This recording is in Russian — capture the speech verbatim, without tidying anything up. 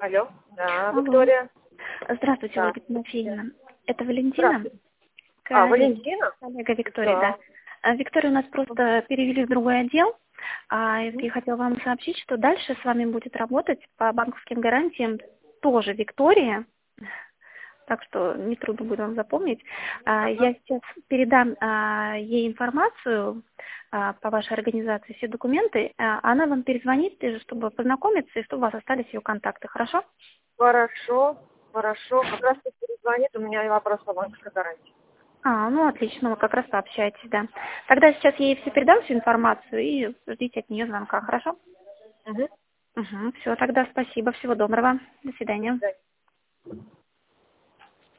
Алло, да, Алло. Виктория. Здравствуйте, Да. Ольга Тимофеевна. Это Валентина? Здравствуйте. А, Коллега Валентина? коллега Виктория, Да. да. А, Виктория у нас просто перевели в другой отдел. А, Мгм. Я хотела вам сообщить, что дальше с вами будет работать по банковским гарантиям тоже Виктория. Так что нетрудно будет вам запомнить. А, Ага. Я сейчас передам а, ей информацию а, по вашей организации, все документы. А, Она вам перезвонит, э, чтобы познакомиться, и чтобы у вас остались ее контакты. Хорошо? Хорошо, хорошо. Как раз таки перезвонит, у меня и вопрос по банковской гарантии. А, ну отлично, вы как раз сообщаетесь, да. Тогда сейчас я ей все передам, всю информацию, и ждите от нее звонка, хорошо? Угу. Угу, все, тогда спасибо, всего доброго, до До свидания. свидания.